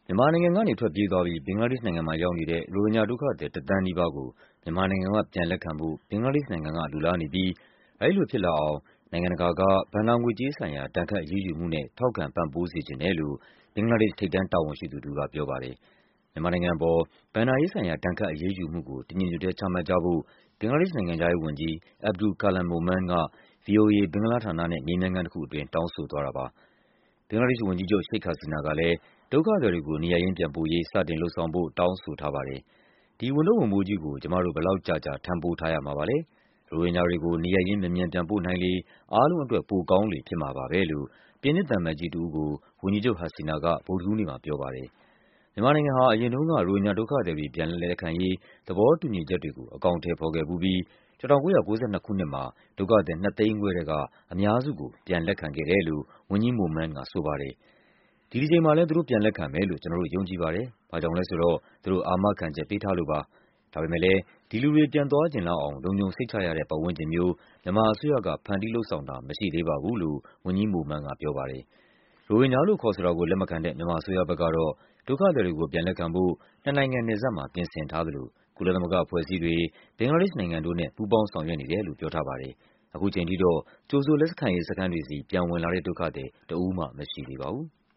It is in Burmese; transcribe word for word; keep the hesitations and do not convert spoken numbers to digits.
မြန်မာနိုင်ငံကနေထွက်ပြေးသွားပြီး ဘင်္ဂလားဒေ့ရှ်နိုင်ငံမှာရောက်နေတဲ့ ရိုဟင်ဂျာဒုက္ခသည် တစ်သန်းနီးပါးကို မြန်မာနိုင်ငံကပြန်လက်ခံဖို့ ဘင်္ဂလားဒေ့ရှ်နိုင်ငံက လိုလားနေပြီး အဲဒီလိုဖြစ်လာအောင် နိုင်ငံတကာက ဘဏ္ဍာငွေကြေးဆိုင်ရာ ဒဏ်ခတ်အရေးယူမှုနဲ့ ထောက်ခံပံ့ပိုးစေချင်တယ်လို့ ဘင်္ဂလားဒေ့ရှ် ထိပ်တန်းတာဝန်ရှိသူတဦးကပြောပါတယ်။ မြန်မာနိုင်ငံအပေါ် ဘဏ္ဍာရေးဆိုင်ရာ ဒဏ်ခတ်အရေးယူမှုကို တညီတညွတ်ထဲ ချမှတ်ကြဖို့ ဘင်္ဂလားဒေ့ရှ်နိုင်ငံခြားရေးဝန်ကြီး Abdul Kallam Momen က ဗွီအိုအေ ဘင်္ဂလားဌာနနဲ့ မေးမြန်းခန်းတခုအတွင်း တောင်းဆိုသွားတာပါ။ ဘင်္ဂလားဒေ့ရှ်ဝန်ကြီးချုပ် Sheikh Hasina ကလည်း ဒုက္ခသည်တွေကို နေရပ်ရင်းပြန်ပို့ရေး စတင်လုပ်ဆောင်ဖို့ တောင်းဆိုထားပါတယ်။ “ဒီဝန်ထုပ်ဝန်ပိုးကြီးကို ကျမတို့ ဘယ်လောက်ကြာကြာ ထမ်းပိုးထားရမှာပါလဲ။ ရိုဟင်ဂျာတွေကို နေရပ်ရင်း မြန်မြန်ပြန်ပို့နိုင်လေ အားလုံးအတွက် ပိုကောင်းလေဖြစ်မှာပါပဲ” လို့ ပြင်သစ်သံအမတ်ကြီးတဦးကို ဝန်ကြီးချုပ် Hasina က ဗုဒ္ဓဟူးနေ့မှာပြောပါတယ်။ မြန်မာနိုင်ငံဟာ အရင်တုန်းက ရိုဟင်ဂျာဒုက္ခသည်တွေ ပြန်လည်လက်ခံရေး သဘောတူညီချက်တွေကို အကောင်အထည်ဖော်ခဲ့ဖူးပြီး ၁၉၉၂ ခုနှစ်မှာ ဒုက္ခသည် နှစ်သိန်းခွဲထဲက အများစုကို ပြန်လက်ခံခဲ့တယ်လို့ ဝန်ကြီး Momen ကဆိုပါတယ်။ “ဒီတကြိမ်မှာလည်း သူတို့ပြန်လက်ခံမယ်လို့ ကျနော်တို့ ယုံကြည်ပါတယ်။ ဘာကြောင့်လဲဆိုတော့ သူတို့ အာမခံချက်ပေးထားလို့ပါ။ ဒါပေမယ့်လည်း ဒီလူတွေ ပြန်သွားချင်လောက်အောင် လုံခြုံစိတ်ချရတဲ့ ပတ်ဝန်းကျင်မျိုး မြန်မာအစိုးရက ဖန်တီးလုပ်ဆောင်တာ မရှိသေးပါဘူး” လို့ ဝန်ကြီး Momen ကပြောပါတယ်။ ရိုဟင်ဂျာလို့ခေါ်ဆိုတာကို လက်မခံတဲ့ မြန်မာအစိုးရဘက်ကတော့ ဒုက္ခသည်တွေကို ပြန်လက်ခံဖို့ နှစ်နိုင်ငံနယ်စပ်မှာ ပြင်ဆင်ထားသလို ကုလသမဂ္ဂအဖွဲ့အစည်းတွေ၊ ဘင်္ဂလားဒေ့ရှ်နိုင်ငံတို့နဲ့ ပူးပေါင်းဆောင်ရွက်နေတယ်လို့ ပြောထားပါတယ်။ ခုချိန်ထိတော့ ကြိုဆိုလက်ခံရေးစခန်းတွေဆီ ပြန်ဝင်လာတဲ့ ဒုက္ခသည် တဦးမှမရှိသေးပါဘူး။